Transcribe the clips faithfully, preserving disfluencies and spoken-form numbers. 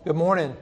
Good morning.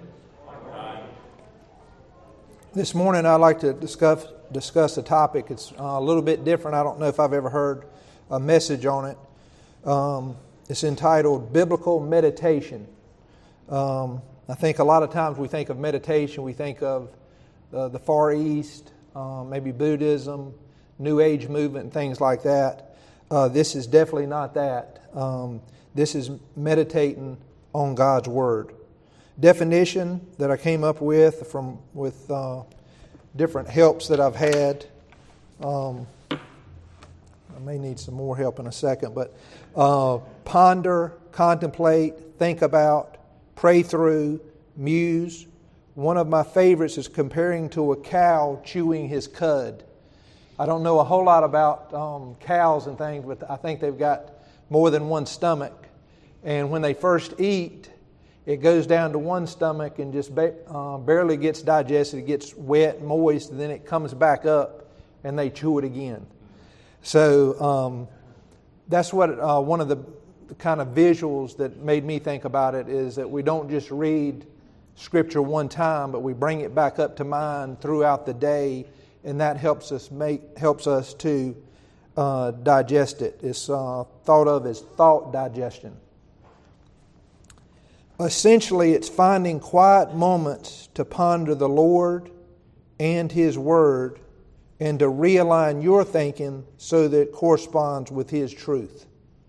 This morning I'd like to discuss discuss a topic. It's uh, a little bit different. I don't know if I've ever heard a message on it. Um, it's entitled Biblical Meditation. Um, I think a lot of times we think of meditation, we think of uh, the Far East, uh, maybe Buddhism, New Age movement, and things like that. Uh, this is definitely not that. Um, this is meditating on God's Word. Definition that I came up with from with uh, different helps that I've had. Um, I may need some more help in a second, but uh, ponder, contemplate, think about, pray through, muse. One of my favorites is comparing to a cow chewing his cud. I don't know a whole lot about um, cows and things, but I think they've got more than one stomach. And when they first eat, it goes down to one stomach and just ba- uh, barely gets digested. It gets wet, moist, and then it comes back up and they chew it again. So um, that's what uh, one of the, the kind of visuals that made me think about it is that we don't just read Scripture one time, but we bring it back up to mind throughout the day, and that helps us make helps us to uh, digest it. It's uh, thought of as thought digestion. Essentially, it's finding quiet moments to ponder the Lord and His Word and to realign your thinking so that it corresponds with His truth.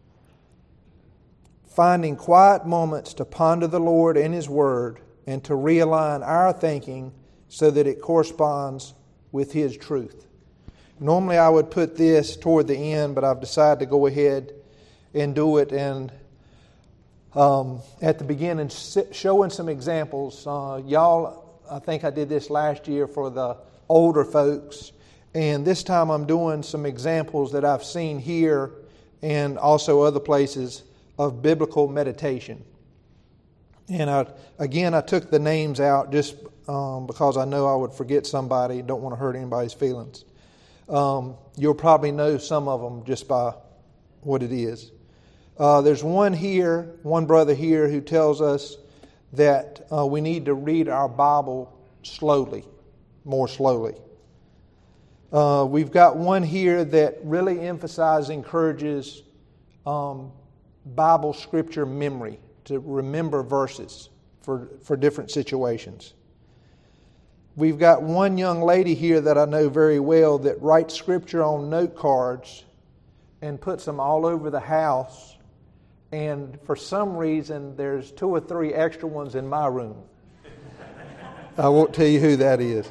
Finding quiet moments to ponder the Lord and His Word and to realign our thinking so that it corresponds with His truth. Normally I would put this toward the end, but I've decided to go ahead and do it and Um, at the beginning, showing some examples. Uh, y'all, I think I did this last year for the older folks, and this time I'm doing some examples that I've seen here and also other places of biblical meditation. And I, again, I took the names out just um, because I know I would forget somebody. Don't want to hurt anybody's feelings. Um, you'll probably know some of them just by what it is. Uh, there's one here, one brother here who tells us that uh, we need to read our Bible slowly, more slowly. Uh, we've got one here that really emphasizes, encourages um, Bible scripture memory, to remember verses for, for different situations. We've got one young lady here that I know very well that writes scripture on note cards and puts them all over the house. And for some reason, there's two or three extra ones in my room. I won't tell you who that is.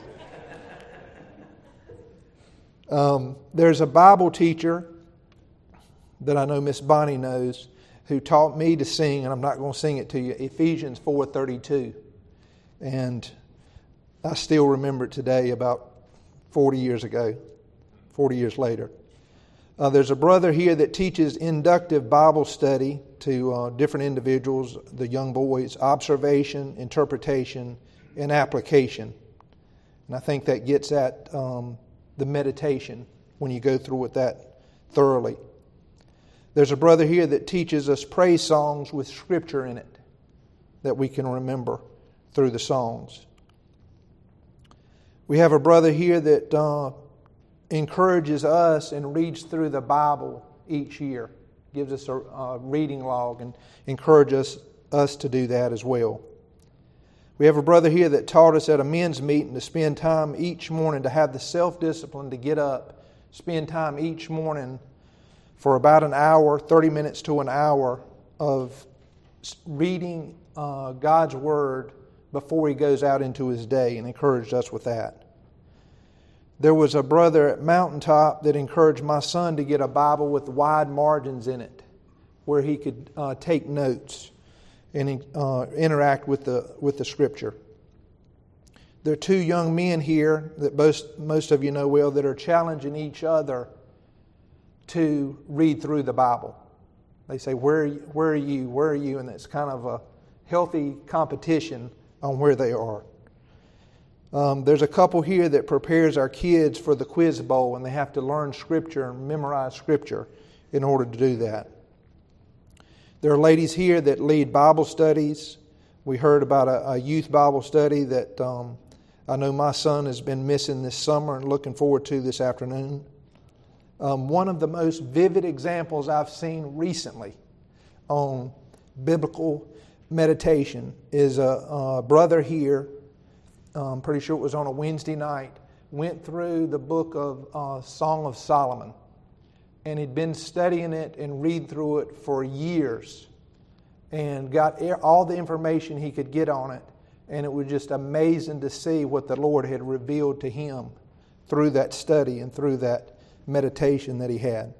Um, there's a Bible teacher that I know Miss Bonnie knows who taught me to sing, and I'm not going to sing it to you, Ephesians four thirty-two. And I still remember it today, about forty years ago, forty years later. Uh, there's a brother here that teaches inductive Bible study to uh, different individuals, the young boys, observation, interpretation, and application. And I think that gets at um, the meditation when you go through with that thoroughly. There's a brother here that teaches us praise songs with Scripture in it that we can remember through the songs. We have a brother here that uh, encourages us and reads through the Bible each year. Gives us a, a reading log and encourages us, us to do that as well. We have a brother here that taught us at a men's meeting to spend time each morning, to have the self-discipline to get up, spend time each morning for about an hour, thirty minutes to an hour of reading uh, God's Word before he goes out into his day, and encouraged us with that. There was a brother at Mountaintop that encouraged my son to get a Bible with wide margins in it, where he could uh, take notes and uh, interact with the with the Scripture. There are two young men here that most most of you know well that are challenging each other to read through the Bible. They say, "Where are you, where are you? Where are you?" And it's kind of a healthy competition on where they are. Um, there's a couple here that prepares our kids for the quiz bowl, and they have to learn Scripture and memorize Scripture in order to do that. There are ladies here that lead Bible studies we heard about a, a youth Bible study that um, I know my son has been missing this summer and looking forward to this afternoon. Um, one of the most vivid examples I've seen recently on biblical meditation is a, a brother here, I'm pretty sure it was on a Wednesday night, went through the book of uh, Song of Solomon. And he'd been studying it and read through it for years and got all the information he could get on it. And it was just amazing to see what the Lord had revealed to him through that study and through that meditation that he had.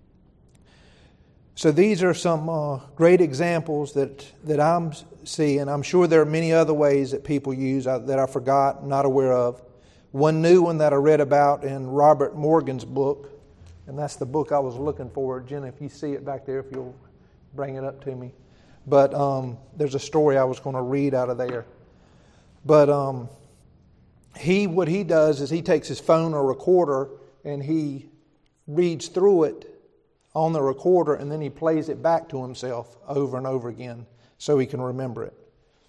So these are some uh, great examples that, that I'm seeing. I'm sure there are many other ways that people use uh, that I forgot, not aware of. One new one that I read about in Robert Morgan's book, and that's the book I was looking for. Jenna, if you see it back there, if you'll bring it up to me. But um, there's a story I was going to read out of there. But um, he, what he does is he takes his phone or recorder and he reads through it on the recorder, and then he plays it back to himself over and over again so he can remember it.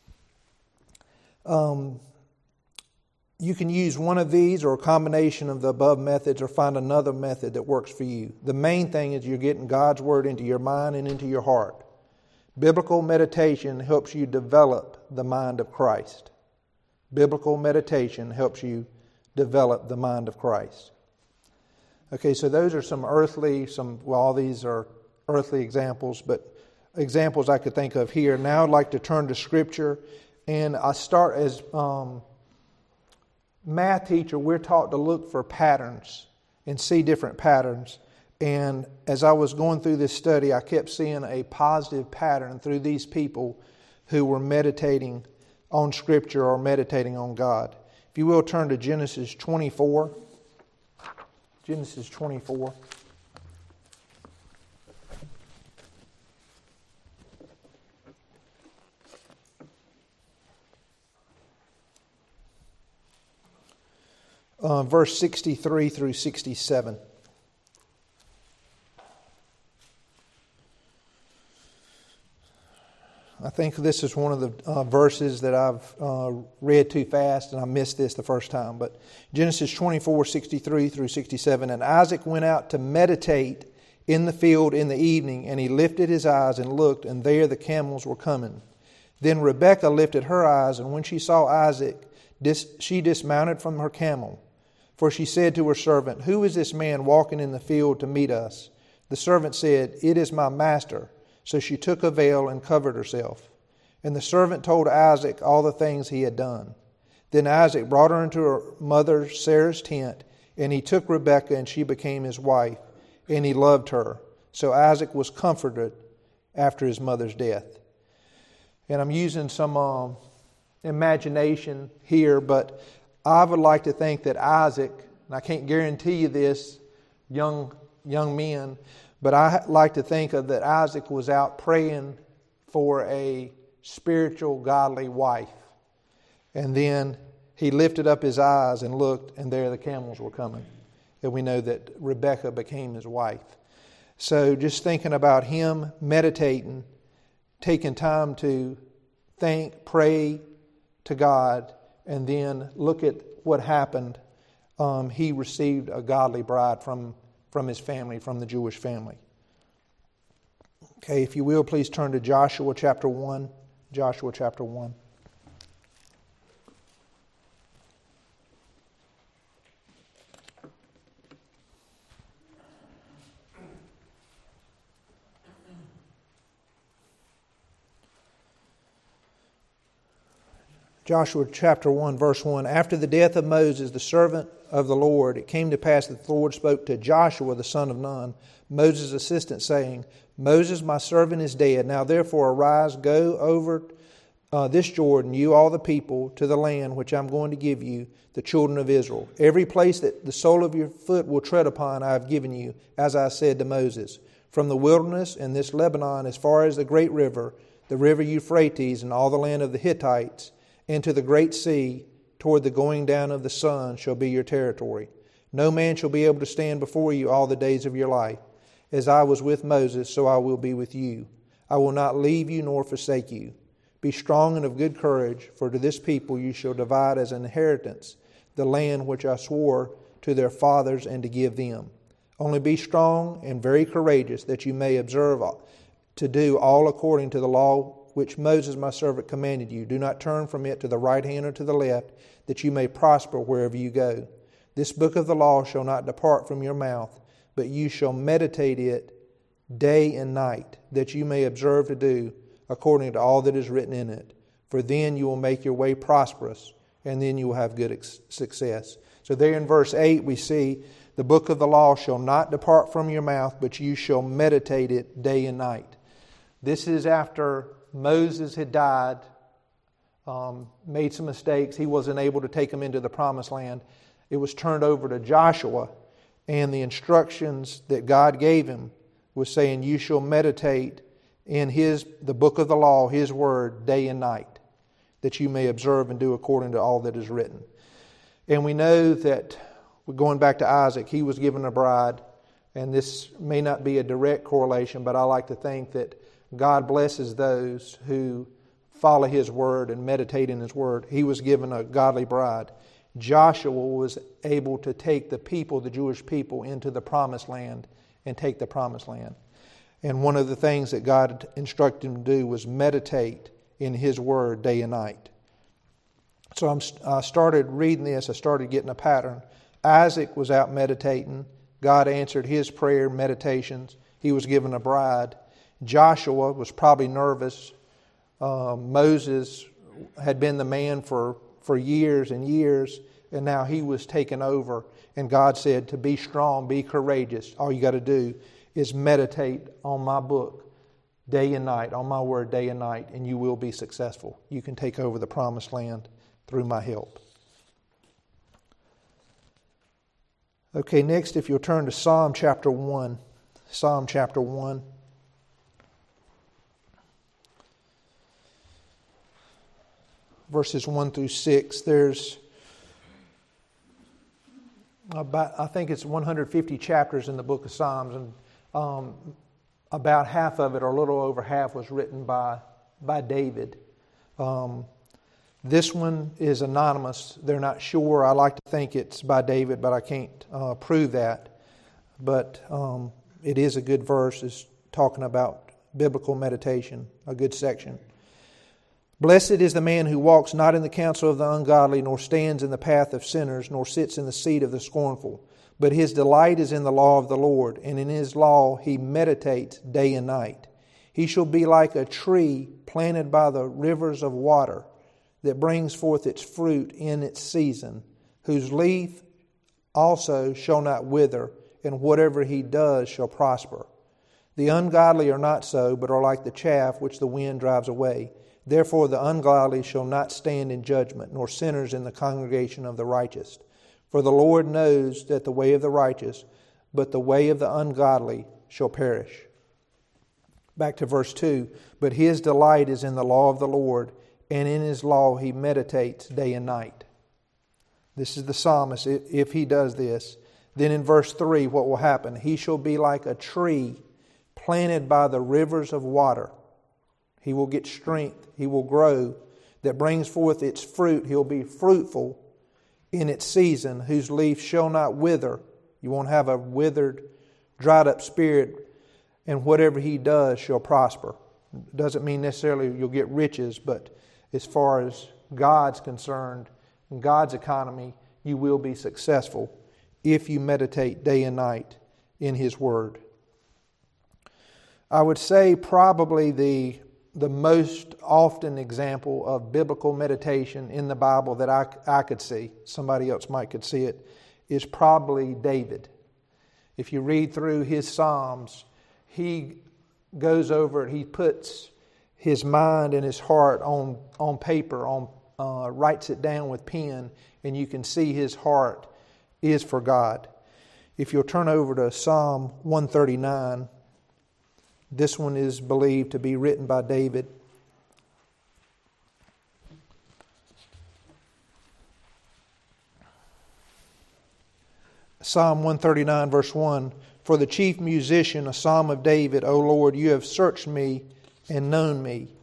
Um, you can use one of these or a combination of the above methods or find another method that works for you. The main thing is you're getting God's Word into your mind and into your heart. Biblical meditation helps you develop the mind of Christ. Biblical meditation helps you develop the mind of Christ. Okay, so those are some earthly, some, well, all these are earthly examples, but examples I could think of here. Now I'd like to turn to Scripture, and I start as um, math teacher, we're taught to look for patterns and see different patterns. And as I was going through this study, I kept seeing a positive pattern through these people who were meditating on Scripture or meditating on God. If you will, turn to Genesis twenty-four. Genesis twenty-four. Uh, verse sixty-three through sixty-seven. I think this is one of the uh, verses that I've uh, read too fast, and I missed this the first time. But Genesis twenty-four, sixty-three through sixty-seven. And Isaac went out to meditate in the field in the evening, and he lifted his eyes and looked, and there the camels were coming. Then Rebekah lifted her eyes, and when she saw Isaac, dis- she dismounted from her camel. For she said to her servant, "Who is this man walking in the field to meet us?" The servant said, "It is my master." So she took a veil and covered herself. And the servant told Isaac all the things he had done. Then Isaac brought her into her mother Sarah's tent, and he took Rebekah, and she became his wife, and he loved her. So Isaac was comforted after his mother's death. And I'm using some um, imagination here, but I would like to think that Isaac, and I can't guarantee you this, young young men, but I like to think of that Isaac was out praying for a spiritual, godly wife. And then he lifted up his eyes and looked, and there the camels were coming. And we know that Rebekah became his wife. So just thinking about him meditating, taking time to think, pray to God, and then look at what happened. Um, he received a godly bride from from his family, from the Jewish family. Okay, if you will, please turn to Joshua chapter one. Joshua chapter one. Joshua chapter one, verse one. After the death of Moses, the servant of the Lord, it came to pass that the Lord spoke to Joshua, the son of Nun, Moses' assistant, saying, Moses, my servant, is dead. Now therefore arise, go over uh, this Jordan, you all the people, to the land which I'm going to give you, the children of Israel. Every place that the sole of your foot will tread upon I have given you, as I said to Moses. From the wilderness and this Lebanon, as far as the great river, the river Euphrates, and all the land of the Hittites, and to the great sea, toward the going down of the sun, shall be your territory. No man shall be able to stand before you all the days of your life. As I was with Moses, so I will be with you. I will not leave you nor forsake you. Be strong and of good courage, for to this people you shall divide as an inheritance the land which I swore to their fathers and to give them. Only be strong and very courageous, that you may observe to do all according to the law which Moses my servant commanded you. Do not turn from it to the right hand or to the left, that you may prosper wherever you go. This book of the law shall not depart from your mouth, but you shall meditate it day and night, that you may observe to do according to all that is written in it. For then you will make your way prosperous, and then you will have good ex- success. So there in verse eight we see, the book of the law shall not depart from your mouth, but you shall meditate it day and night. This is after Moses had died, um, made some mistakes. He wasn't able to take them into the promised land. It was turned over to Joshua, and the instructions that God gave him was saying, you shall meditate in his the book of the law, his word, day and night, that you may observe and do according to all that is written. And we know that, going back to Isaac, he was given a bride, and this may not be a direct correlation, but I like to think that God blesses those who follow his word and meditate in his word. He was given a godly bride. Joshua was able to take the people, the Jewish people, into the promised land and take the promised land. And one of the things that God instructed him to do was meditate in his word day and night. So I'm, I started reading this. I started getting a pattern. Isaac was out meditating. God answered his prayer meditations. He was given a bride. Joshua was probably nervous. Uh, Moses had been the man for, for years and years, and now he was taken over. And God said to be strong, be courageous. All you got to do is meditate on my book day and night, on my word day and night, and you will be successful. You can take over the promised land through my help. Okay, next, if you'll turn to Psalm chapter one. Psalm chapter one. Verses one through six. There's about, I think it's one hundred fifty chapters in the book of Psalms, and um, about half of it, or a little over half, was written by, by David. Um, this one is anonymous. They're not sure. I like to think it's by David, but I can't uh, prove that. But um, it is a good verse. It's talking about biblical meditation, a good section. Blessed is the man who walks not in the counsel of the ungodly, nor stands in the path of sinners, nor sits in the seat of the scornful. But his delight is in the law of the Lord, and in his law he meditates day and night. He shall be like a tree planted by the rivers of water, that brings forth its fruit in its season, whose leaf also shall not wither, and whatever he does shall prosper. The ungodly are not so, but are like the chaff which the wind drives away. Therefore the ungodly shall not stand in judgment, nor sinners in the congregation of the righteous. For the Lord knows that the way of the righteous, but the way of the ungodly shall perish. Back to verse two. But his delight is in the law of the Lord, and in his law he meditates day and night. This is the psalmist. If he does this, then in verse three, what will happen? He shall be like a tree planted by the rivers of water. He will get strength. He will grow. That brings forth its fruit. He'll be fruitful in its season, whose leaf shall not wither. You won't have a withered, dried up spirit. And whatever he does shall prosper. Doesn't mean necessarily you'll get riches, but as far as God's concerned, in God's economy, you will be successful if you meditate day and night in his word. I would say probably the the most often example of biblical meditation in the Bible that I, I could see, somebody else might could see it, is probably David. If you read through his Psalms, he goes over it, he puts his mind and his heart on, on paper, on uh, writes it down with pen, and you can see his heart is for God. If you'll turn over to Psalm one thirty-nine, this one is believed to be written by David. Psalm one thirty-nine, verse one. For the chief musician, a psalm of David, O Lord, you have searched me and known me.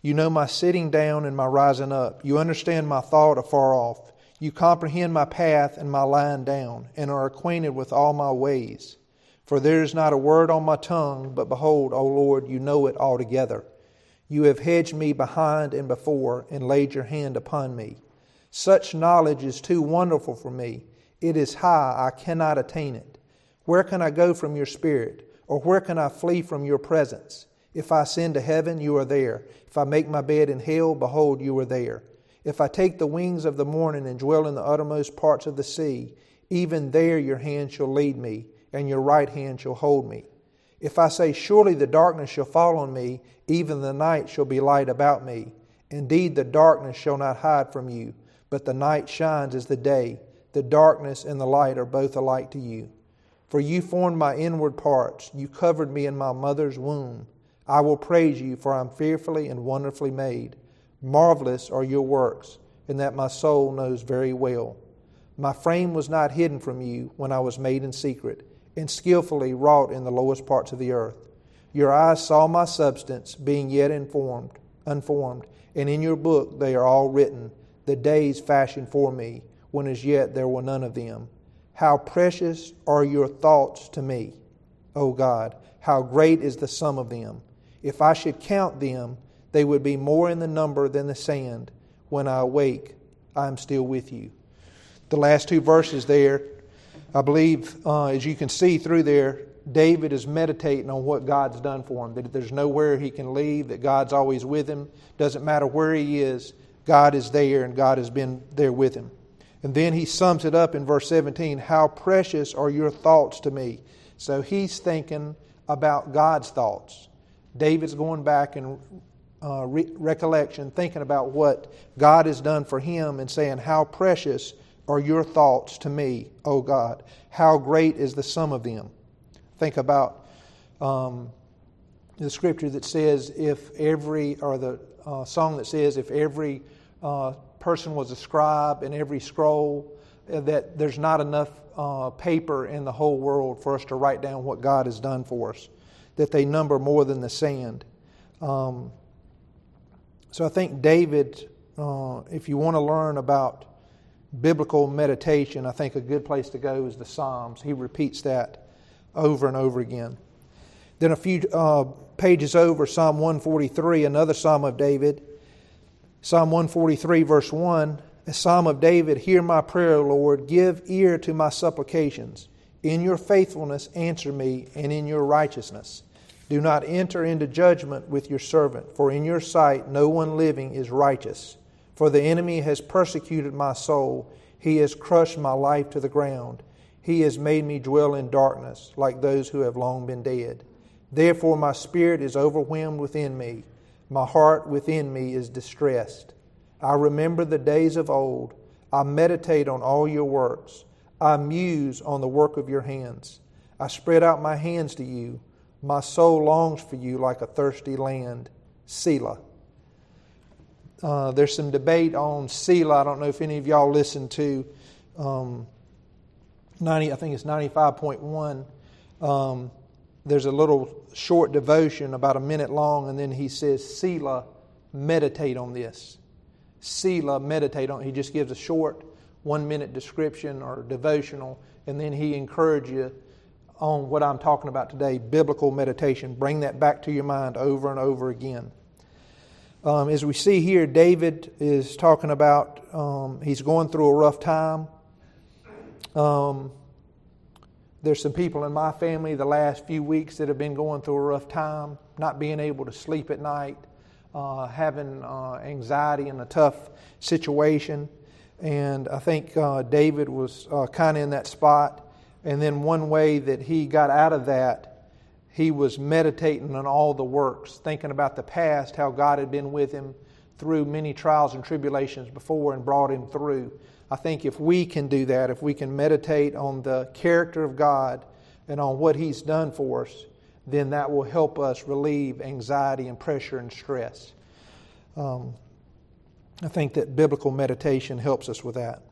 You know my sitting down and my rising up. You understand my thought afar off. You comprehend my path and my lying down, and are acquainted with all my ways. For there is not a word on my tongue, but behold, O Lord, you know it altogether. You have hedged me behind and before, and laid your hand upon me. Such knowledge is too wonderful for me. It is high, I cannot attain it. Where can I go from your spirit? Or where can I flee from your presence? If I ascend to heaven, you are there. If I make my bed in hell, behold, you are there. If I take the wings of the morning and dwell in the uttermost parts of the sea, even there your hand shall lead me, and your right hand shall hold me. If I say, surely the darkness shall fall on me, even the night shall be light about me. Indeed, the darkness shall not hide from you, but the night shines as the day. The darkness and the light are both alike to you. For you formed my inward parts. You covered me in my mother's womb. I will praise you, for I am fearfully and wonderfully made. Marvelous are your works, and that my soul knows very well. My frame was not hidden from you when I was made in secret, and skillfully wrought in the lowest parts of the earth. Your eyes saw my substance, being yet informed, unformed, and in your book they are all written, the days fashioned for me, when as yet there were none of them. How precious are your thoughts to me, O God! How great is the sum of them! If I should count them, they would be more in the number than the sand. When I awake, I am still with you. The last two verses there, I believe, uh, as you can see through there, David is meditating on what God's done for him. That there's nowhere he can leave, that God's always with him. Doesn't matter where he is, God is there and God has been there with him. And then he sums it up in verse seventeen, how precious are your thoughts to me. So he's thinking about God's thoughts. David's going back in uh, re- recollection, thinking about what God has done for him and saying, how precious are your thoughts to me, O God. How great is the sum of them. Think about um, the scripture that says if every, or the uh, song that says if every uh, person was a scribe and every scroll, uh, that there's not enough uh, paper in the whole world for us to write down what God has done for us, that they number more than the sand. Um, so I think David, uh, if you want to learn about biblical meditation, I think a good place to go is the Psalms. He repeats that over and over again. Then a few uh, pages over, Psalm one forty-three, another Psalm of David. Psalm one forty-three, verse one, a Psalm of David, hear my prayer, Lord, give ear to my supplications. In your faithfulness answer me, and in your righteousness. Do not enter into judgment with your servant, for in your sight no one living is righteous. For the enemy has persecuted my soul. He has crushed my life to the ground. He has made me dwell in darkness, like those who have long been dead. Therefore my spirit is overwhelmed within me. My heart within me is distressed. I remember the days of old. I meditate on all your works. I muse on the work of your hands. I spread out my hands to you. My soul longs for you like a thirsty land. Selah. Uh, there's some debate on Selah. I don't know if any of y'all listened to um, ninety. I think it's ninety-five point one. Um, there's a little short devotion, about a minute long, and then he says, Selah, meditate on this. Selah, meditate on it. He just gives a short one-minute description or devotional, and then he encourages you on what I'm talking about today, biblical meditation. Bring that back to your mind over and over again. Um, as we see here, David is talking about, um, he's going through a rough time. Um, there's some people in my family the last few weeks that have been going through a rough time, not being able to sleep at night, uh, having uh, anxiety in a tough situation. And I think uh, David was uh, kind of in that spot. And then one way that he got out of that, he was meditating on all the works, thinking about the past, how God had been with him through many trials and tribulations before and brought him through. I think if we can do that, if we can meditate on the character of God and on what He's done for us, then that will help us relieve anxiety and pressure and stress. Um, I think that biblical meditation helps us with that.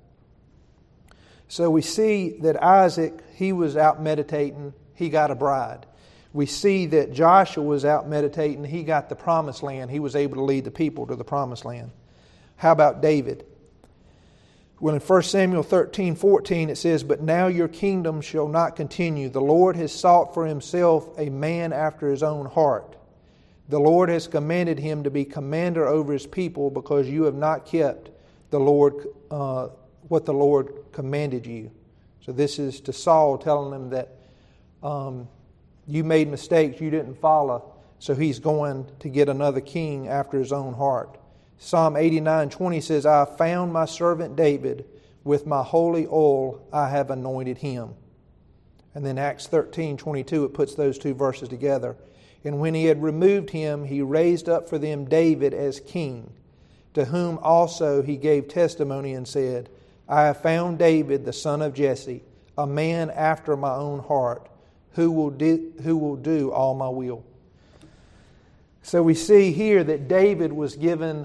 So we see that Isaac, he was out meditating. He got a bride. We see that Joshua was out meditating. He got the promised land. He was able to lead the people to the promised land. How about David? Well, in First Samuel thirteen fourteen it says, "But now your kingdom shall not continue. The Lord has sought for himself a man after his own heart. The Lord has commanded him to be commander over his people because you have not kept the Lord uh, what the Lord commanded you." So this is to Saul telling him that um, you made mistakes, you didn't follow, so he's going to get another king after his own heart. Psalm eighty-nine twenty says, "I have found my servant David, with my holy oil I have anointed him." And then Acts thirteen twenty-two, it puts those two verses together. "And when he had removed him, he raised up for them David as king, to whom also he gave testimony and said, I have found David the son of Jesse, a man after my own heart, who will do, who will do all my will." So we see here that David was given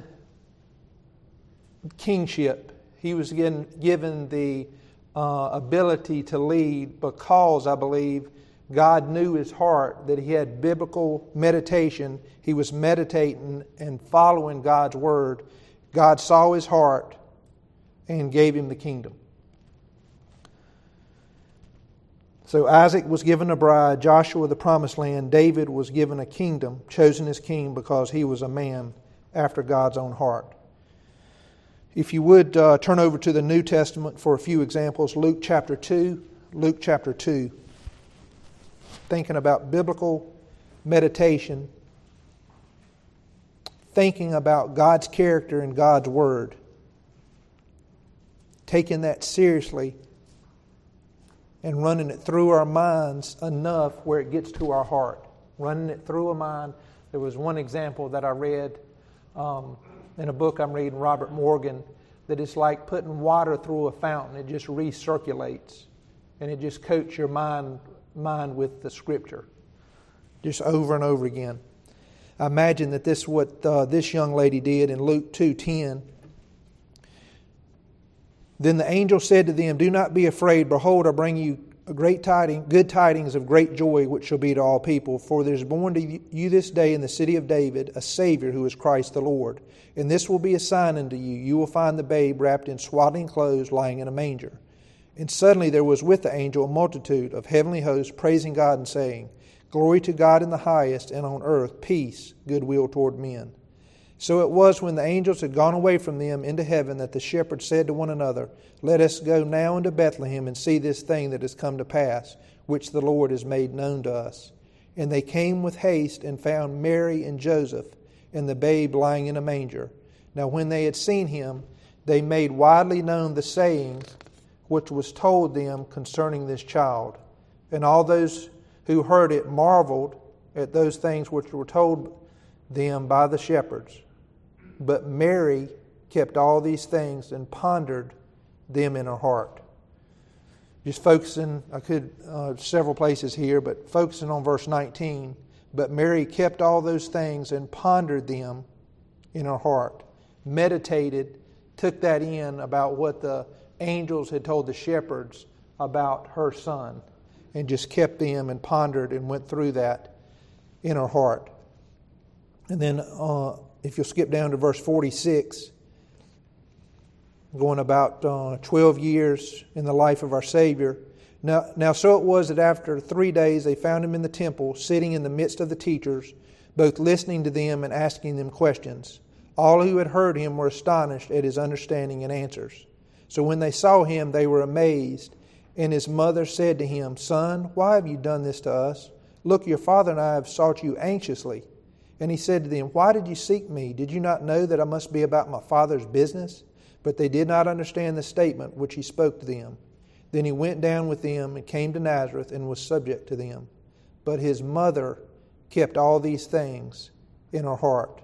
kingship. He was given, given the uh, ability to lead because, I believe, God knew his heart, that he had biblical meditation. He was meditating and following God's word. God saw his heart and gave him the kingdom. So Isaac was given a bride, Joshua the promised land, David was given a kingdom, chosen as king because he was a man after God's own heart. If you would uh, turn over to the New Testament for a few examples, Luke chapter two, Luke chapter two. Thinking about biblical meditation, thinking about God's character and God's word, taking that seriously and running it through our minds enough where it gets to our heart. Running it through a mind. There was one example that I read um, in a book I'm reading, Robert Morgan, that it's like putting water through a fountain. It just recirculates and it just coats your mind mind with the Scripture, just over and over again. I imagine that this is what uh, this young lady did in Luke two ten. "Then the angel said to them, Do not be afraid. Behold, I bring you a great tiding, good tidings of great joy, which shall be to all people. For there is born to you this day in the city of David a Savior, who is Christ the Lord. And this will be a sign unto you: you will find the babe wrapped in swaddling clothes, lying in a manger." And suddenly there was with the angel a multitude of heavenly hosts, praising God and saying, "Glory to God in the highest, and on earth peace, goodwill toward men." So it was, when the angels had gone away from them into heaven, that the shepherds said to one another, "Let us go now into Bethlehem and see this thing that has come to pass, which the Lord has made known to us." And they came with haste and found Mary and Joseph and the babe lying in a manger. Now when they had seen him, they made widely known the saying which was told them concerning this child. And all those who heard it marveled at those things which were told them by the shepherds. But Mary kept all these things and pondered them in her heart. Just focusing, I could, uh, several places here, but focusing on verse nineteen. But Mary kept all those things and pondered them in her heart. Meditated, took that in about what the angels had told the shepherds about her son, and just kept them and pondered and went through that in her heart. And then uh, if you'll skip down to verse forty-six, going about uh, twelve years in the life of our Savior. Now, now so it was that after three days they found him in the temple, sitting in the midst of the teachers, both listening to them and asking them questions. All who had heard him were astonished at his understanding and answers. So when they saw him, they were amazed. And his mother said to him, "Son, why have you done this to us? Look, your father and I have sought you anxiously." And he said to them, "Why did you seek me? Did you not know that I must be about my father's business?" But they did not understand the statement which he spoke to them. Then he went down with them and came to Nazareth and was subject to them. But his mother kept all these things in her heart.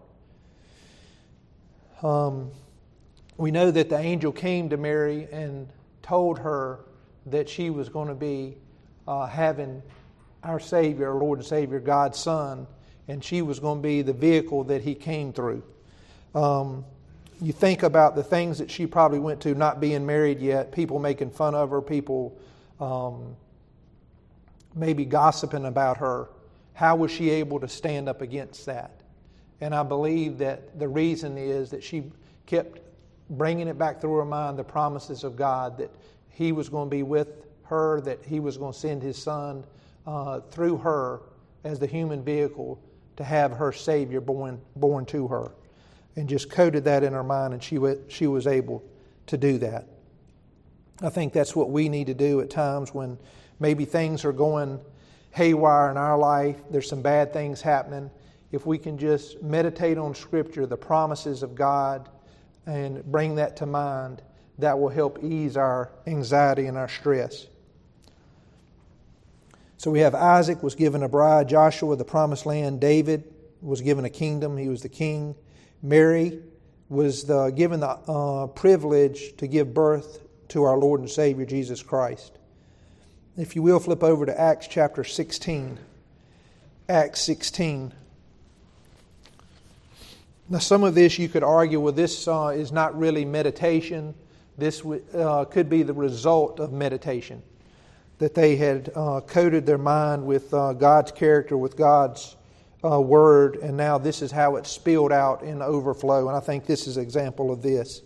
Um... We know that the angel came to Mary and told her that she was going to be uh, having our Savior, our Lord and Savior, God's Son, and she was going to be the vehicle that He came through. Um, you think about the things that she probably went to, not being married yet, people making fun of her, people um, maybe gossiping about her, how was she able to stand up against that? And I believe that the reason is that she kept bringing it back through her mind, the promises of God, that He was going to be with her, that He was going to send His Son uh, through her as the human vehicle to have her Savior born born to her. And just coded that in her mind, and she w- she was able to do that. I think that's what we need to do at times when maybe things are going haywire in our life. There's some bad things happening. If we can just meditate on Scripture, the promises of God, and bring that to mind, that will help ease our anxiety and our stress. So we have Isaac was given a bride, Joshua the promised land, David was given a kingdom, he was the king. Mary was the, given the uh, privilege to give birth to our Lord and Savior Jesus Christ. If you will, flip over to Acts chapter sixteen. Acts sixteen. Now, some of this you could argue, well, this uh, is not really meditation. This uh, could be the result of meditation, that they had uh, coated their mind with uh, God's character, with God's uh, Word, and now this is how it spilled out in overflow. And I think this is an example of this,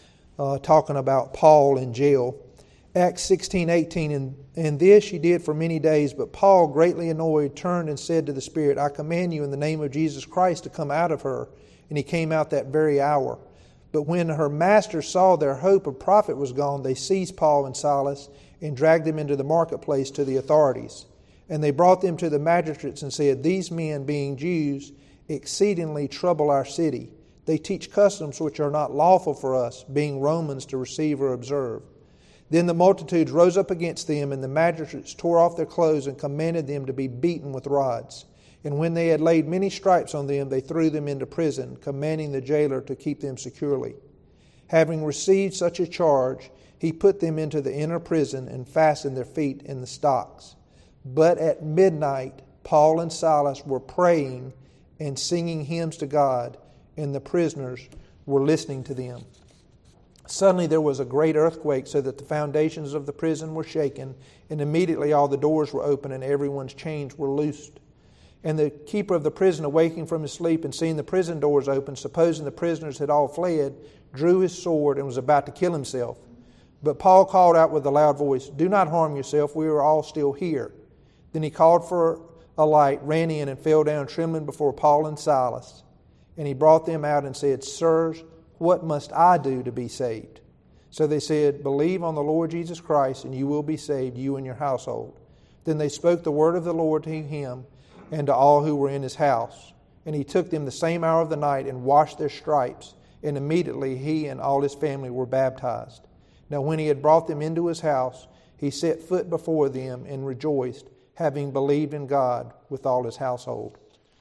uh, talking about Paul in jail. Acts sixteen eighteen, and, and this she did for many days, but Paul, greatly annoyed, turned and said to the Spirit, I command you in the name of Jesus Christ to come out of her. And he came out that very hour. But when her masters saw their hope of profit was gone, they seized Paul and Silas and dragged them into the marketplace to the authorities. And they brought them to the magistrates and said, These men, being Jews, exceedingly trouble our city. They teach customs which are not lawful for us, being Romans, to receive or observe. Then the multitudes rose up against them, and the magistrates tore off their clothes and commanded them to be beaten with rods. And when they had laid many stripes on them, they threw them into prison, commanding the jailer to keep them securely. Having received such a charge, he put them into the inner prison and fastened their feet in the stocks. But at midnight, Paul and Silas were praying and singing hymns to God, and the prisoners were listening to them. Suddenly there was a great earthquake, so that the foundations of the prison were shaken, and immediately all the doors were opened, and everyone's chains were loosed. And the keeper of the prison, awaking from his sleep and seeing the prison doors open, supposing the prisoners had all fled, drew his sword and was about to kill himself. But Paul called out with a loud voice, Do not harm yourself, we are all still here. Then he called for a light, ran in, and fell down trembling before Paul and Silas. And he brought them out and said, Sirs, what must I do to be saved? So they said, Believe on the Lord Jesus Christ, and you will be saved, you and your household. Then they spoke the word of the Lord to him and to all who were in his house. And he took them the same hour of the night and washed their stripes, and immediately he and all his family were baptized. Now when he had brought them into his house, he set foot before them and rejoiced, having believed in God with all his household.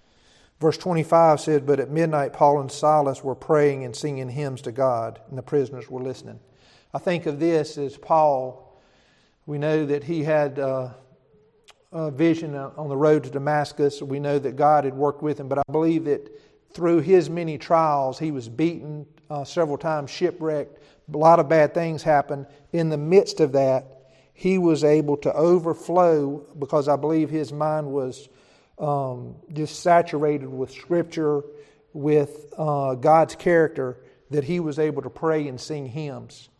Verse twenty-five said, But at midnight Paul and Silas were praying and singing hymns to God, and the prisoners were listening. I think of this as Paul. We know that he had Uh, Uh, vision on the road to Damascus. We know that God had worked with him, but I believe that through his many trials, he was beaten uh, several times, shipwrecked. A lot of bad things happened. In the midst of that, he was able to overflow, because I believe his mind was um, just saturated with Scripture, with uh, God's character, that he was able to pray and sing hymns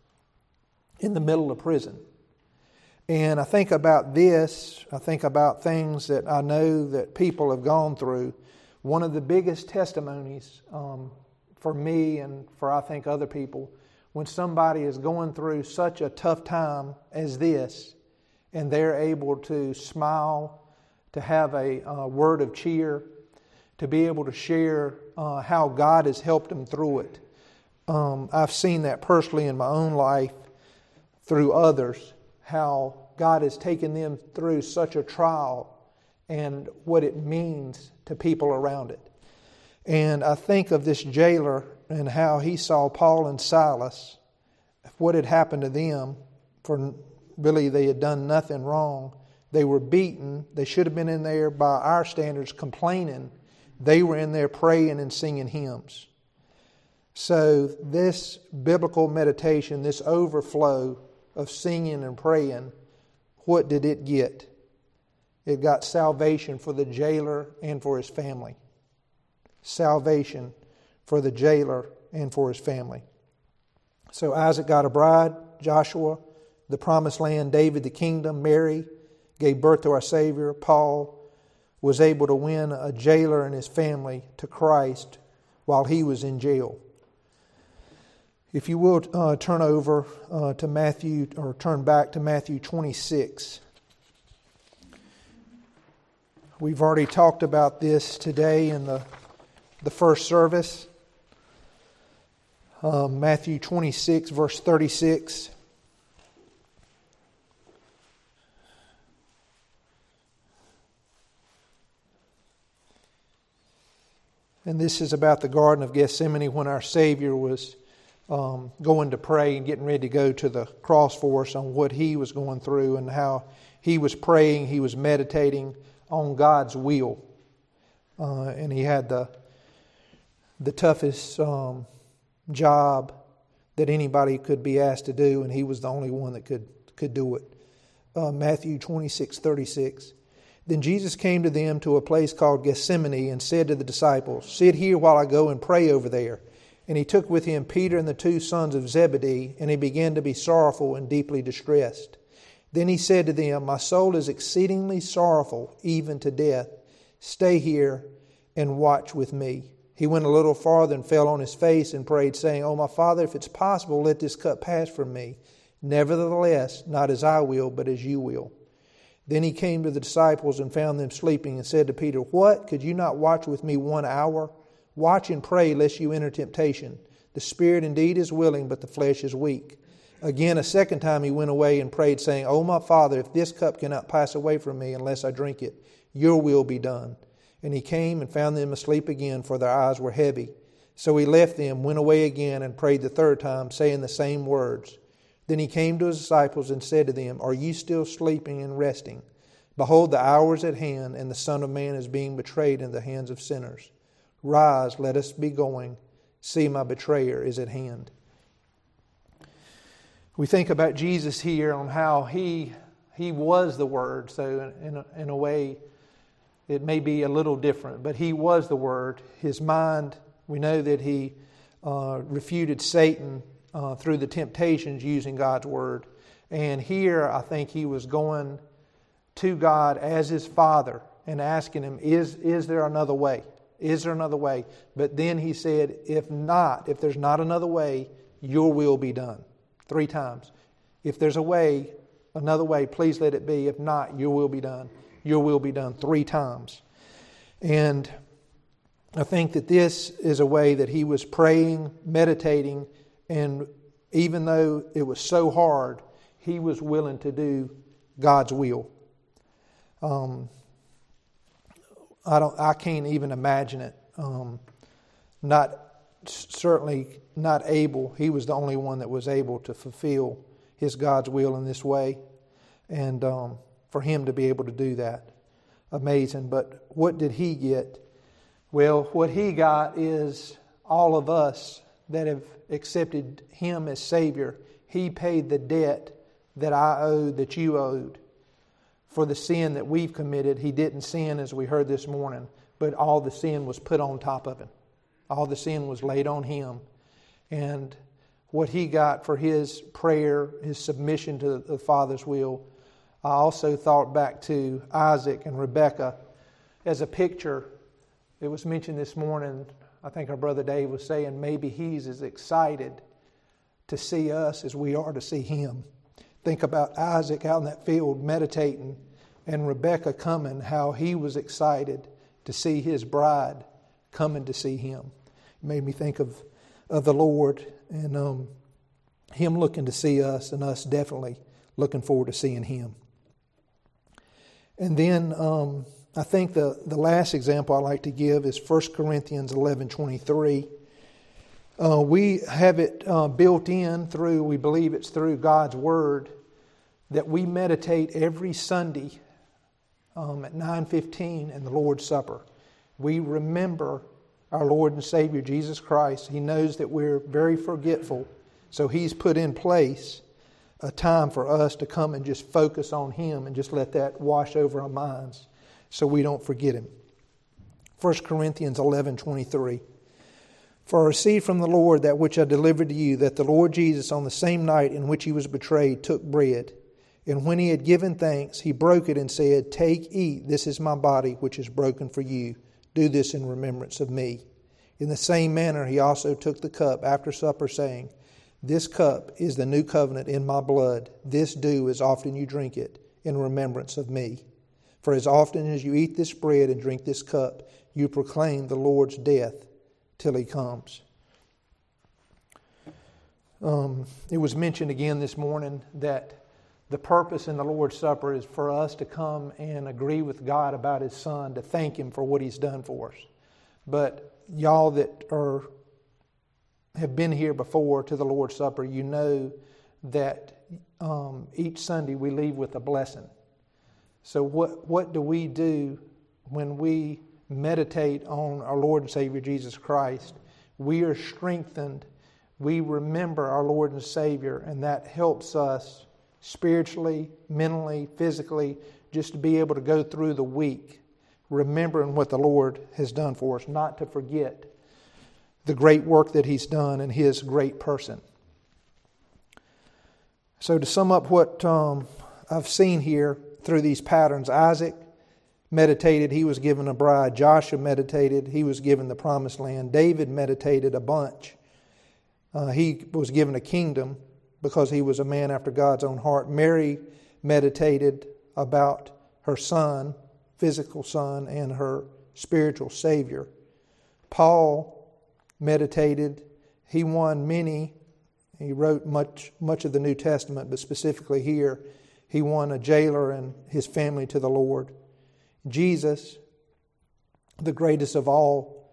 in the middle of prison. And I think about this, I think about things that I know that people have gone through. One of the biggest testimonies um, for me and for I think other people, when somebody is going through such a tough time as this, and they're able to smile, to have a uh, word of cheer, to be able to share uh, how God has helped them through it. Um, I've seen that personally in my own life through others, how God has taken them through such a trial and what it means to people around it. And I think of this jailer and how he saw Paul and Silas, what had happened to them, for really they had done nothing wrong. They were beaten. They should have been in there by our standards complaining. They were in there praying and singing hymns. So this biblical meditation, this overflow of singing and praying, what did it get? it got salvation for the jailer and for his family. Salvation for the jailer and for his family. So Isaac got a bride, Joshua, the promised land, David, the kingdom, Mary gave birth to our Savior. Paul was able to win a jailer and his family to Christ while he was in jail. If you will uh, turn over uh, to Matthew, or turn back to Matthew twenty-six. We've already talked about this today in the, the first service. Uh, Matthew twenty-six, verse thirty-six. And this is about the Garden of Gethsemane when our Savior was um, going to pray and getting ready to go to the cross for us, on what He was going through and how He was praying, He was meditating on God's will. Uh, and He had the, the toughest um, job that anybody could be asked to do, and He was the only one that could, could do it. Uh, Matthew twenty-six, thirty-six. Then Jesus came to them to a place called Gethsemane and said to the disciples, "Sit here while I go and pray over there." And He took with Him Peter and the two sons of Zebedee, and He began to be sorrowful and deeply distressed. Then He said to them, "My soul is exceedingly sorrowful, even to death. Stay here and watch with me." He went a little farther and fell on His face and prayed, saying, "Oh, my Father, if it's possible, let this cup pass from me. Nevertheless, not as I will, but as You will." Then He came to the disciples and found them sleeping and said to Peter, "What? Could you not watch with me one hour? Watch and pray lest you enter temptation. The spirit indeed is willing, but the flesh is weak." Again, a second time He went away and prayed, saying, "O my Father, if this cup cannot pass away from me unless I drink it, Your will be done." And He came and found them asleep again, for their eyes were heavy. So He left them, went away again, and prayed the third time, saying the same words. Then He came to His disciples and said to them, "Are you still sleeping and resting? Behold, the hour is at hand, and the Son of Man is being betrayed into the hands of sinners. Rise, let us be going. See, my betrayer is at hand." We think about Jesus here on how He He was the Word. So in a, in a way, it may be a little different, but He was the Word. His mind, we know that He uh, refuted Satan uh, through the temptations using God's Word. And here I think He was going to God as His Father and asking Him, is, is there another way? Is there another way? But then He said, if not, if there's not another way, Your will be done. Three times. If there's a way, another way, please let it be. If not, Your will be done. Your will be done. Three times. And I think that this is a way that He was praying, meditating, and even though it was so hard, He was willing to do God's will. Um, I don't. I can't even imagine it. Um, not certainly not able. He was the only one that was able to fulfill His God's will in this way, and um, for Him to be able to do that, amazing. But what did He get? Well, what He got is all of us that have accepted Him as Savior. He paid the debt that I owed, that you owed. For the sin that we've committed, He didn't sin as we heard this morning, but all the sin was put on top of Him. All the sin was laid on Him. And what He got for His prayer, His submission to the Father's will, I also thought back to Isaac and Rebekah as a picture. It was mentioned this morning, I think our brother Dave was saying, maybe he's as excited to see us as we are to see Him. Think about Isaac out in that field meditating and Rebekah coming, how he was excited to see his bride coming to see him. It made me think of, of the Lord and um, Him looking to see us, and us definitely looking forward to seeing Him. And then um, I think the, the last example I like to give is First Corinthians eleven twenty-three. Uh, we have it uh, built in through, we believe it's through God's Word, that we meditate every Sunday um, at nine fifteen in the Lord's Supper. We remember our Lord and Savior Jesus Christ. He knows that we're very forgetful, so He's put in place a time for us to come and just focus on Him and just let that wash over our minds so we don't forget Him. First Corinthians eleven twenty-three. For I received from the Lord that which I delivered to you, that the Lord Jesus, on the same night in which He was betrayed, took bread. And when He had given thanks, He broke it and said, Take, eat, this is my body, which is broken for you. Do this in remembrance of me. In the same manner He also took the cup after supper, saying, This cup is the new covenant in my blood. This do as often you drink it in remembrance of me. For as often as you eat this bread and drink this cup, you proclaim the Lord's death till He comes. Um, it was mentioned again this morning that the purpose in the Lord's Supper is for us to come and agree with God about His Son, to thank Him for what He's done for us. But y'all that are have been here before to the Lord's Supper, you know that um, each Sunday we leave with a blessing. So what what do we do when we meditate on our Lord and Savior Jesus Christ? We are strengthened. We remember our Lord and Savior, and that helps us spiritually, mentally, physically, just to be able to go through the week remembering what the Lord has done for us, not to forget the great work that He's done and His great person. So to sum up what um, I've seen here through these patterns, Isaac meditated, he was given a bride. Joshua meditated, he was given the promised land. David meditated a bunch. Uh, he was given a kingdom because he was a man after God's own heart. Mary meditated about her son, physical son, and her spiritual Savior. Paul meditated. He won many. He wrote much, much of the New Testament, but specifically here, he won a jailer and his family to the Lord. Jesus, the greatest of all,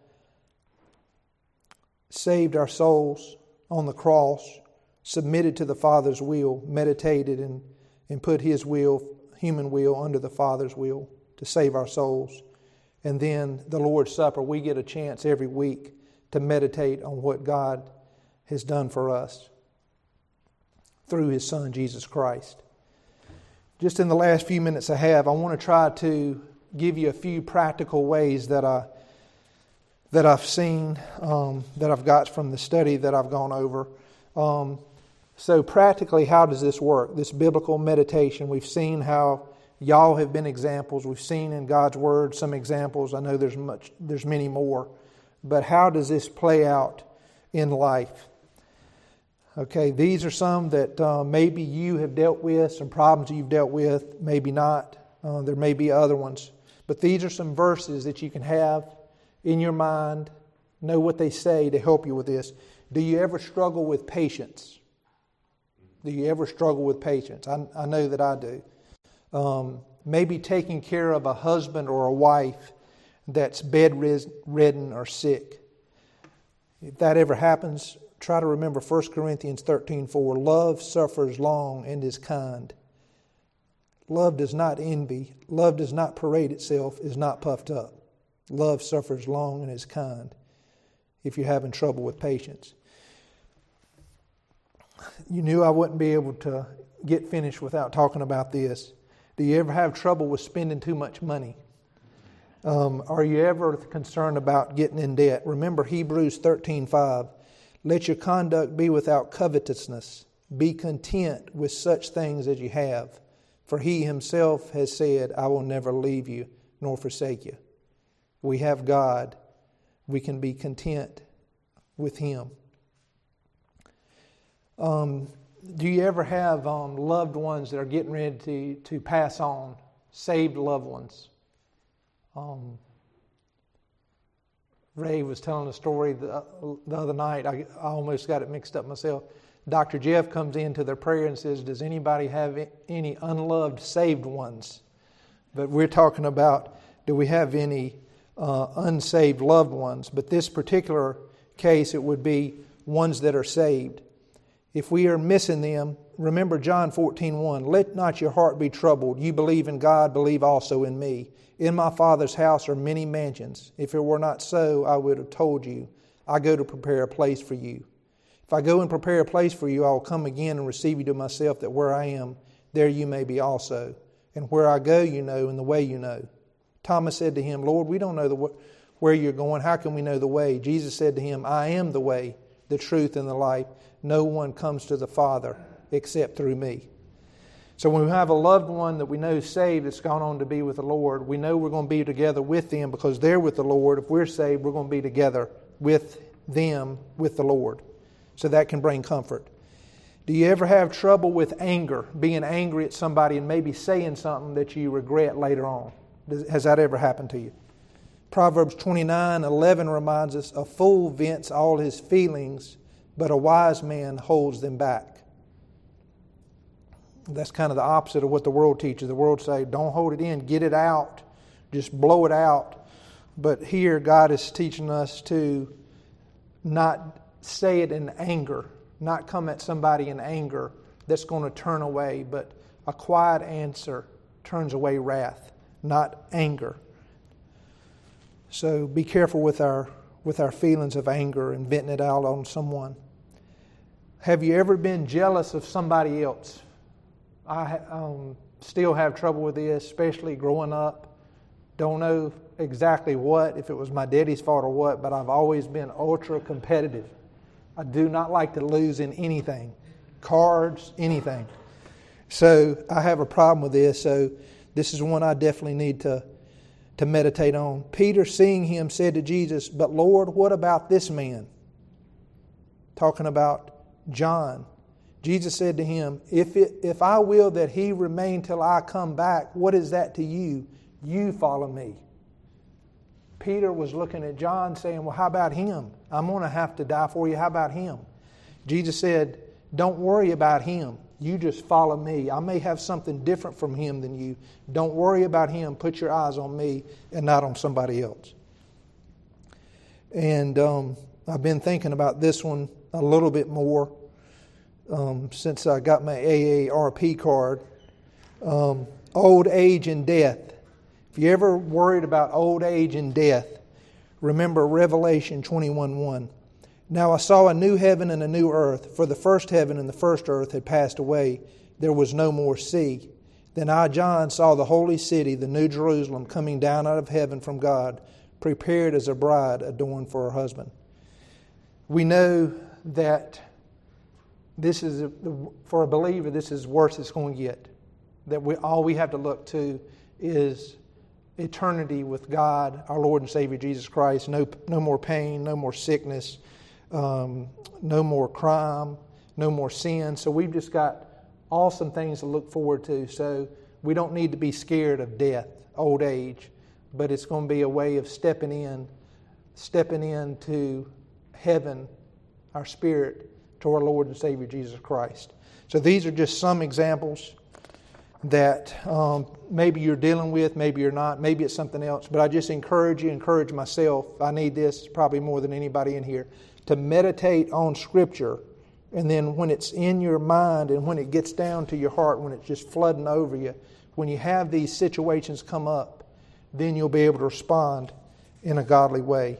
saved our souls on the cross, submitted to the Father's will, meditated and, and put His will, human will, under the Father's will to save our souls. And then the Lord's Supper, we get a chance every week to meditate on what God has done for us through His Son, Jesus Christ. Just in the last few minutes I have, I want to try to give you a few practical ways that I that I've seen, um, that I've got from the study that I've gone over. Um, so practically, how does this work? This biblical meditation, we've seen how y'all have been examples. We've seen in God's Word some examples. I know there's much, there's many more. But how does this play out in life? Okay, these are some that uh, maybe you have dealt with, some problems you've dealt with, maybe not. Uh, there may be other ones. But these are some verses that you can have in your mind, know what they say to help you with this. Do you ever struggle with patience? Do you ever struggle with patience? I, I know that I do. Um, maybe taking care of a husband or a wife that's bedridden or sick. If that ever happens, try to remember First Corinthians thirteen four. Love suffers long and is kind. Love does not envy. Love does not parade itself, is not puffed up. Love suffers long and is kind. If you're having trouble with patience. You knew I wouldn't be able to get finished without talking about this. Do you ever have trouble with spending too much money? Um, are you ever concerned about getting in debt? Remember Hebrews thirteen five. Let your conduct be without covetousness. Be content with such things as you have. For He Himself has said, I will never leave you nor forsake you. We have God. We can be content with Him. Um, do you ever have um, loved ones that are getting ready to, to pass on? Saved loved ones? Um, Ray was telling a story the, the other night. I, I almost got it mixed up myself. Doctor Jeff comes into their prayer and says, does anybody have any unloved saved ones? But we're talking about, do we have any uh, unsaved loved ones? But this particular case, it would be ones that are saved. If we are missing them, remember John fourteen one. Let not your heart be troubled. You believe in God, believe also in me. In my Father's house are many mansions. If it were not so, I would have told you. I go to prepare a place for you. If I go and prepare a place for you, I will come again and receive you to myself, that where I am, there you may be also. And where I go you know, and the way you know. Thomas said to him, Lord, we don't know the, where you're going. How can we know the way? Jesus said to him, I am the way, the truth, and the life. No one comes to the Father except through me. So when we have a loved one that we know is saved that's gone on to be with the Lord, we know we're going to be together with them because they're with the Lord. If we're saved, we're going to be together with them, with the Lord. So that can bring comfort. Do you ever have trouble with anger, being angry at somebody and maybe saying something that you regret later on? Does, has that ever happened to you? Proverbs twenty-nine eleven reminds us, a fool vents all his feelings, but a wise man holds them back. That's kind of the opposite of what the world teaches. The world say, don't hold it in, get it out, just blow it out. But here God is teaching us to not say it in anger, not come at somebody in anger that's going to turn away, but a quiet answer turns away wrath, not anger. So be careful with our with our feelings of anger and venting it out on someone. Have you ever been jealous of somebody else? I um, still have trouble with this, especially growing up. Don't know exactly what, if it was my daddy's fault or what, but I've always been ultra competitive. I do not like to lose in anything. Cards, anything. So I have a problem with this. So this is one I definitely need to, to meditate on. Peter, seeing him, said to Jesus, but Lord, what about this man? Talking about John. Jesus said to him, if it, if I will that he remain till I come back, what is that to you? You follow me. Peter was looking at John saying, well, how about him? I'm going to have to die for you. How about him? Jesus said, don't worry about him. You just follow me. I may have something different from him than you. Don't worry about him. Put your eyes on me and not on somebody else. And um, I've been thinking about this one a little bit more um, since I got my A A R P card. Um, old age and death. If you ever worried about old age and death, remember Revelation twenty-one one. Now I saw a new heaven and a new earth, for the first heaven and the first earth had passed away. There was no more sea. Then I, John, saw the holy city, the new Jerusalem, coming down out of heaven from God, prepared as a bride adorned for her husband. We know that this is, for a believer, this is worse it's going to get. That we all we have to look to is eternity with God, our Lord and Savior Jesus Christ. No, no more pain, no more sickness, um, no more crime, no more sin. So we've just got awesome things to look forward to. So we don't need to be scared of death, old age, but it's going to be a way of stepping in, stepping into heaven, our spirit, to our Lord and Savior Jesus Christ. So these are just some examples that um, maybe you're dealing with, maybe you're not, maybe it's something else. But I just encourage you, encourage myself. I need this probably more than anybody in here, to meditate on Scripture. And then when it's in your mind and when it gets down to your heart, when it's just flooding over you, when you have these situations come up, then you'll be able to respond in a godly way.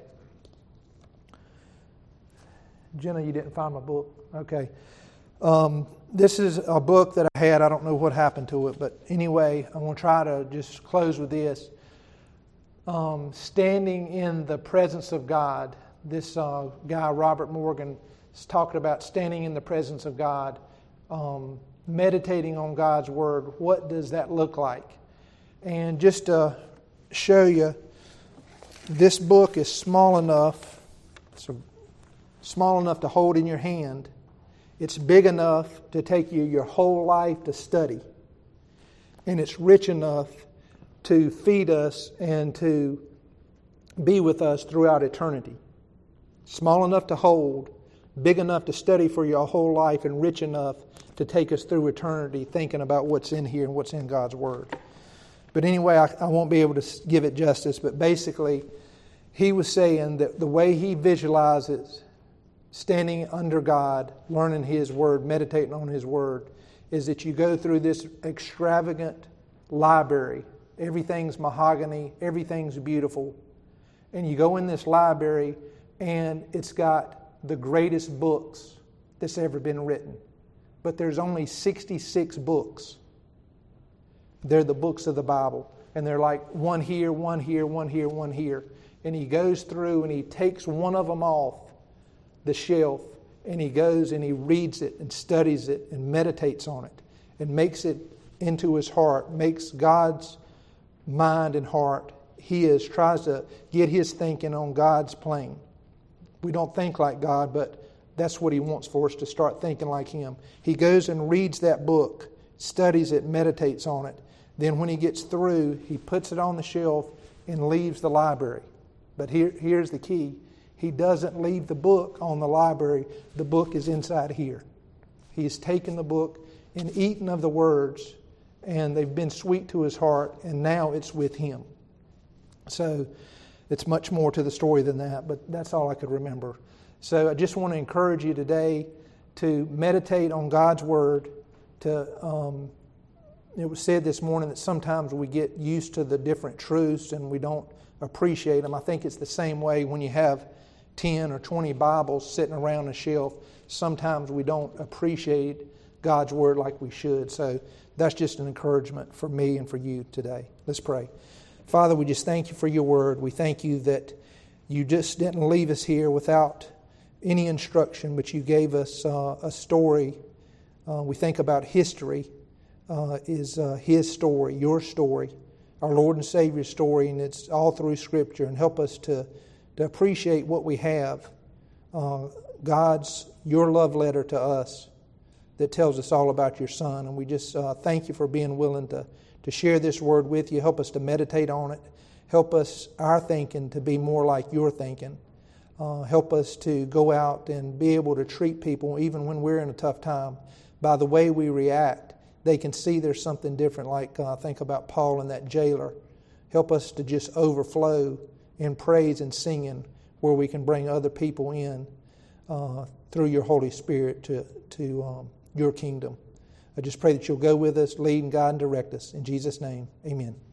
Jenna, you didn't find my book? Okay. Um, this is a book that I had. I don't know what happened to it. But anyway, I'm going to try to just close with this. Um, Standing in the Presence of God. This uh, guy, Robert Morgan, is talking about standing in the presence of God, um, meditating on God's Word. What does that look like? And just to show you, this book is small enough, so small enough to hold in your hand. It's big enough to take you your whole life to study. And it's rich enough to feed us and to be with us throughout eternity. Small enough to hold, big enough to study for your whole life, and rich enough to take us through eternity thinking about what's in here and what's in God's Word. But anyway, I, I won't be able to give it justice, but basically he was saying that the way he visualizes standing under God, learning His Word, meditating on His Word, is that you go through this extravagant library. Everything's mahogany, everything's beautiful. And you go in this library and it's got the greatest books that's ever been written. But there's only sixty-six books. They're the books of the Bible. And they're like one here, one here, one here, one here. And he goes through and he takes one of them off the shelf. And he goes and he reads it and studies it and meditates on it. And makes it into his heart. Makes God's mind and heart his. Tries to get his thinking on God's plane. We don't think like God, but that's what he wants for us, to start thinking like him. He goes and reads that book, studies it, meditates on it. Then when he gets through, he puts it on the shelf and leaves the library. But here, here's the key. He doesn't leave the book on the library. The book is inside here. He's taken the book and eaten of the words, and they've been sweet to his heart, and now it's with him. So it's much more to the story than that, but that's all I could remember. So I just want to encourage you today to meditate on God's Word. To um, it was said this morning that sometimes we get used to the different truths and we don't appreciate them. I think it's the same way when you have ten or twenty Bibles sitting around a shelf. Sometimes we don't appreciate God's Word like we should. So that's just an encouragement for me and for you today. Let's pray. Father, we just thank you for your Word. We thank you that you just didn't leave us here without any instruction, but you gave us uh, a story. Uh, we think about history uh, is uh, His story, your story, our Lord and Savior's story, and it's all through Scripture. And help us to, to appreciate what we have. Uh, God's, your love letter to us that tells us all about your Son. And we just uh, thank you for being willing to, to share this word with you. Help us to meditate on it. Help us, our thinking, to be more like your thinking. Uh, help us to go out and be able to treat people, even when we're in a tough time, by the way we react. They can see there's something different, like uh, think about Paul and that jailer. Help us to just overflow in praise and singing, where we can bring other people in uh, through your Holy Spirit to, to um, your kingdom. I just pray that you'll go with us, lead and guide and direct us. In Jesus' name, amen.